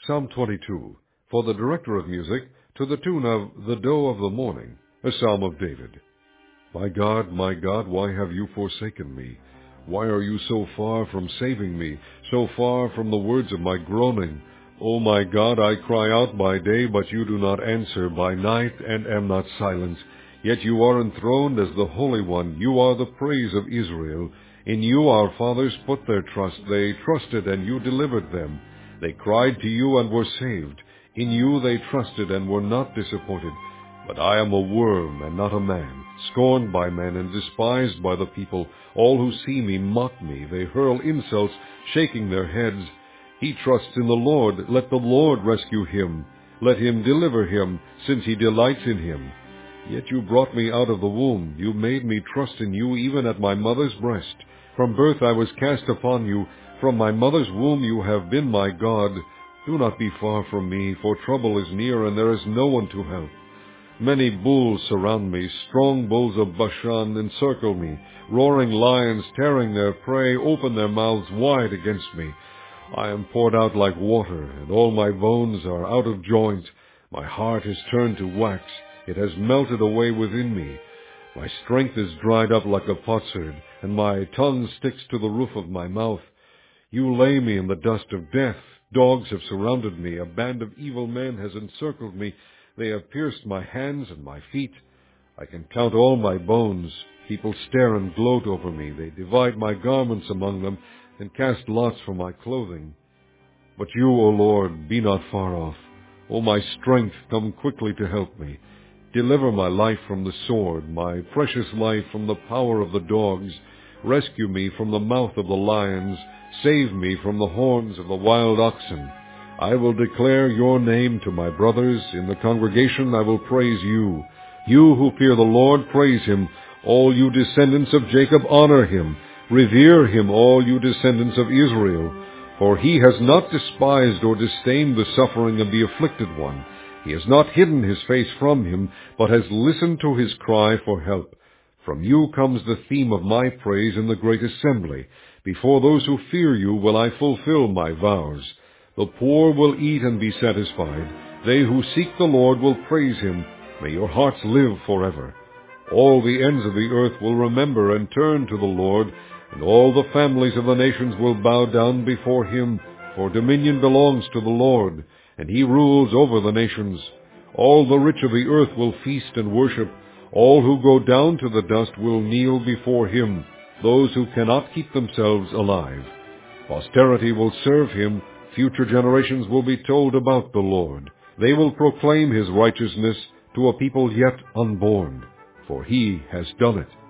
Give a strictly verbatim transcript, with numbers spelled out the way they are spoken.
Psalm twenty-two, for the director of music, to the tune of The Doe of the Morning, a psalm of David. My God, my God, why have you forsaken me? Why are you so far from saving me, so far from the words of my groaning? O my God, I cry out by day, but you do not answer, by night, and am not silent. Yet you are enthroned as the Holy One. You are the praise of Israel. In you our fathers put their trust. They trusted, and you delivered them. They cried to you and were saved. In you they trusted and were not disappointed. But I am a worm and not a man, scorned by men and despised by the people. All who see me mock me. They hurl insults, shaking their heads. He trusts in the Lord. Let the Lord rescue him. Let him deliver him, since he delights in him. Yet you brought me out of the womb. You made me trust in you even at my mother's breast. From birth I was cast upon you. From my mother's womb you have been my God. Do not be far from me, for trouble is near, and there is no one to help. Many bulls surround me, strong bulls of Bashan encircle me. Roaring lions, tearing their prey, open their mouths wide against me. I am poured out like water, and all my bones are out of joint. My heart is turned to wax. It has melted away within me. My strength is dried up like a potsherd, and my tongue sticks to the roof of my mouth. You lay me in the dust of death. Dogs have surrounded me. A band of evil men has encircled me. They have pierced my hands and my feet. I can count all my bones. People stare and gloat over me. They divide my garments among them and cast lots for my clothing. But you, O Lord, be not far off. O my strength, come quickly to help me. Deliver my life from the sword, my precious life from the power of the dogs. Rescue me from the mouth of the lions. Save me from the horns of the wild oxen. I will declare your name to my brothers. In the congregation I will praise you. You who fear the Lord, praise him. All you descendants of Jacob, honor him. Revere him, all you descendants of Israel. For he has not despised or disdained the suffering of the afflicted one. He has not hidden his face from him, but has listened to his cry for help. From you comes the theme of my praise in the great assembly. Before those who fear you will I fulfill my vows. The poor will eat and be satisfied. They who seek the Lord will praise him. May your hearts live forever. All the ends of the earth will remember and turn to the Lord, and all the families of the nations will bow down before him. For dominion belongs to the Lord, and he rules over the nations. All the rich of the earth will feast and worship. All who go down to the dust will kneel before him, those who cannot keep themselves alive. Posterity will serve him. Future generations will be told about the Lord. They will proclaim his righteousness to a people yet unborn, for he has done it.